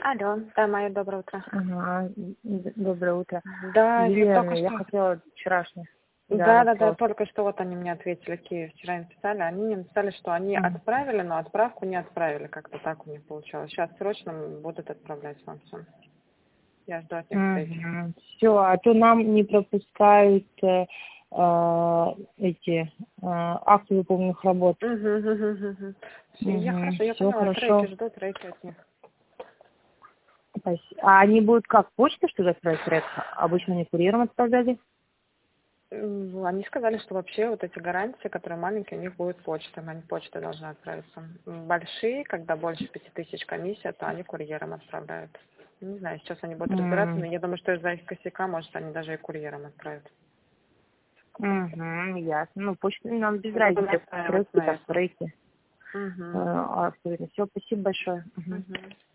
Алло, да, Майя, доброе утро. Ага, доброе утро. Да, я Елена, только я что... хотела вчерашний Да, вопрос. только что вот они мне ответили, Киев, вчера им писали, они мне написали, что они отправили, но отправку не отправили, как-то так у них получалось. Сейчас срочно будут отправлять вам все. Я жду от них встречи. Все, а то нам не пропускают эти акты выполненных работ. Я хорошо, я Все поняла, хорошо. жду треки от них. А они будут как, почта, что ли, отправить трек? Обычно они курьером отправляли? Они сказали, что вообще вот эти гарантии, которые маленькие, у них будет почта, они почтой должны отправиться. Большие, когда больше 5000 комиссия, то они курьером отправляют. Не знаю, сейчас они будут разбираться, но я думаю, что из-за их косяка, может, они даже и курьером отправят. Ясно. Ну, почту нам без Буду разницы. настаивать Треки, на так этом. треки. Все, спасибо большое.